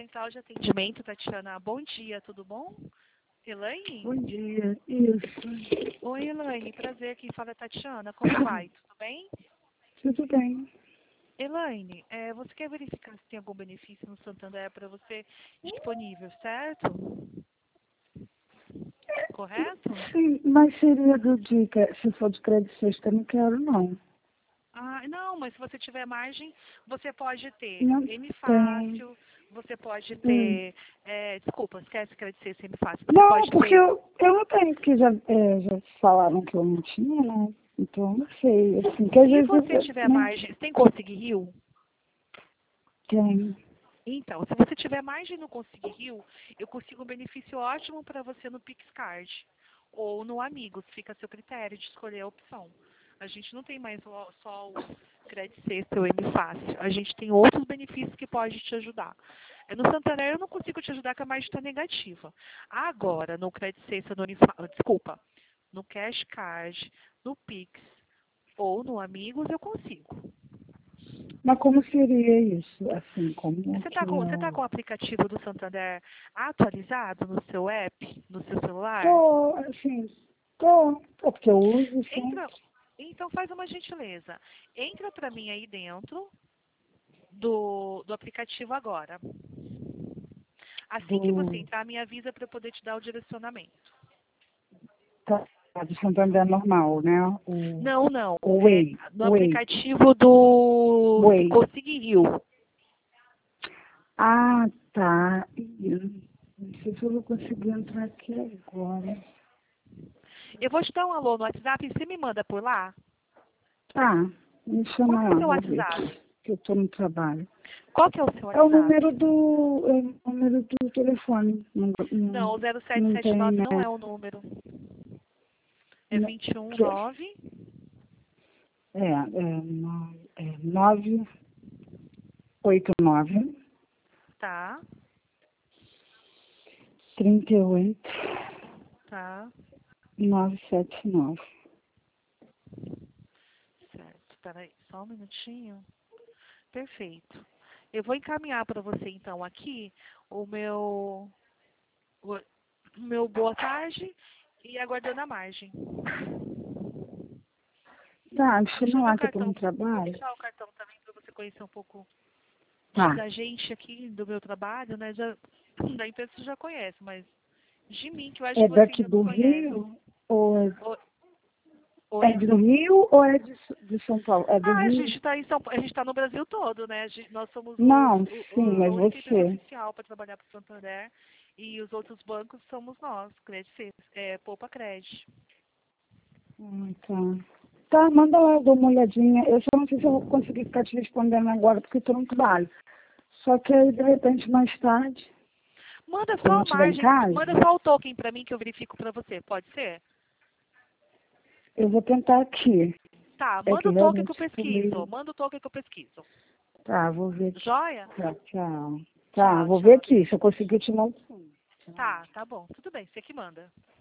Central de Atendimento, Tatiana. Bom dia, tudo bom? Elaine? Bom dia, isso. Oi, Elaine, prazer. Quem fala é Tatiana. Como vai? Tudo bem? Tudo bem. Elaine, você quer verificar se tem algum benefício no Santander para você disponível, certo? Correto? Sim, mas seria do dia, se for de crédito sexta, não quero não. Ah, não, mas se você tiver margem, você pode ter Não M tem. fácil, você pode Hum. ter. Desculpa, esquece que era de ser M fácil. Você Não, pode porque ter. eu não tenho, porque já falaram que eu não tinha, né? Então eu não sei, assim, que às Se vezes você tiver né, margem, você tem Consegue Rio? tem. Então, se você tiver margem no Consegue Rio, eu consigo um benefício ótimo para você no PixCard ou no Amigos. Fica a seu critério de escolher a opção. A gente não tem mais só o Crédito Sexta ou M Fácil. A gente tem outros benefícios que podem te ajudar. No Santander eu não consigo te ajudar, que a margem está negativa. Agora, no Crédito Sexta, desculpa, no Cash Card, no Pix ou no Amigos, eu consigo. Mas como seria isso? Assim, como Você que tá com eu... o aplicativo do Santander atualizado no seu app, no seu celular? Tô, assim, é porque eu uso sempre. Entra, então faz uma gentileza. Entra para mim aí dentro do aplicativo agora. Assim que você do... entrar, me avisa para eu poder te dar o direcionamento. Tá, do Santander normal, né? Não, não. O É Way, no Way, aplicativo do Way. Consegue Rio. Ah, tá. Não sei se eu vou conseguir entrar aqui agora. Eu vou te dar um alô no WhatsApp e você me manda por lá. Ah, me Qual chama que é o lá, seu vou ver WhatsApp? aqui, que eu estou no trabalho. Qual que é o seu É o WhatsApp? número do telefone. Não, Não, não, o não tem, 0779 né? não é o número. É Não, que, 219, é 989 tá, 38 tá, 979. certo. Peraí, só um minutinho. Perfeito. Eu vou encaminhar para você, então, aqui o meu boa tarde e aguardando a margem. Tá, Vou chama deixar meu lá que eu estou no cartão. Vou trabalho. deixar o cartão também para você conhecer um pouco Tá. da gente aqui, do meu trabalho, né? Da empresa você já conhece, mas de mim, que eu acho É que você daqui ainda não do conhece. Rio? Ou O- é Oi? do Rio ou é de São Paulo? É do Ah, a Rio? gente está em São Paulo, a gente está no Brasil todo, né? Nós somos Não, sim, a mas única empresa você. oficial para trabalhar para o Santander e os outros bancos somos nós, Poupa Crédito. Tá. Tá, manda lá, eu dou uma olhadinha. Eu só não sei se eu vou conseguir ficar te respondendo agora, porque estou no trabalho. Só que aí, de repente, mais tarde, Manda quando só eu a estiver em margem, manda casa, só o token para mim que eu verifico para você, pode ser? eu vou tentar aqui. Tá, É manda que o token que eu realmente estou pesquiso, meio... manda o token que eu pesquiso. Tá, vou ver aqui. Joia? Tá, tchau. Tá, Tchau, vou ver tchau, aqui, beijo. se eu conseguir te mando sim. Tá bom, tudo bem, você que manda.